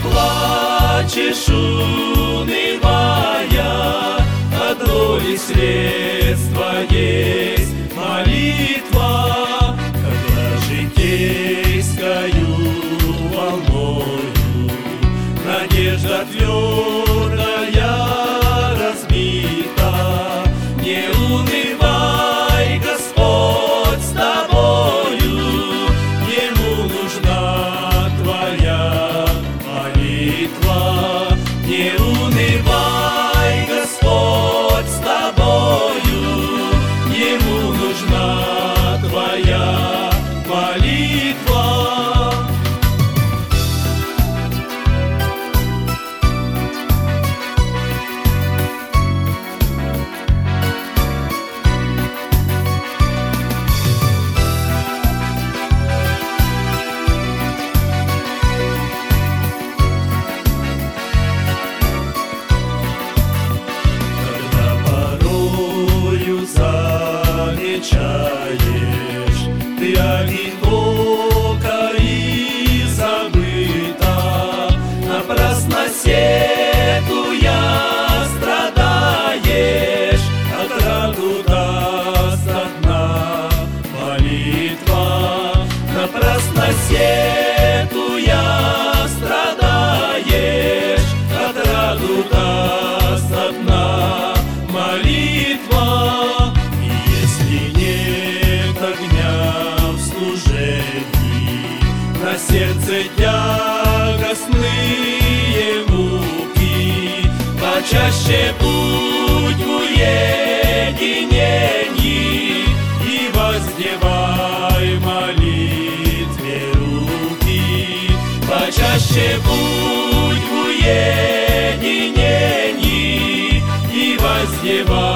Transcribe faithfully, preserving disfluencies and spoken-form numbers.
плачешь, унывая, одно лишь средство есть молитва, когда житейскою волною надежда твердая разбита. Не унывай, Господь с тобою, Ему нужна твоя молитва. Не унывай, Господь с тобою, Ему нужна твоя молитва. Замечаешь, ты одинока и забыта, напрасно сетуя страдаешь, отраду даст одна молитва. Напрасно сетуя страдаешь, отраду даст одна молитва. На сердце тягостные муки, почаще будь в уединении и воздевай молитве руки. Почаще будь в уединении и воздевай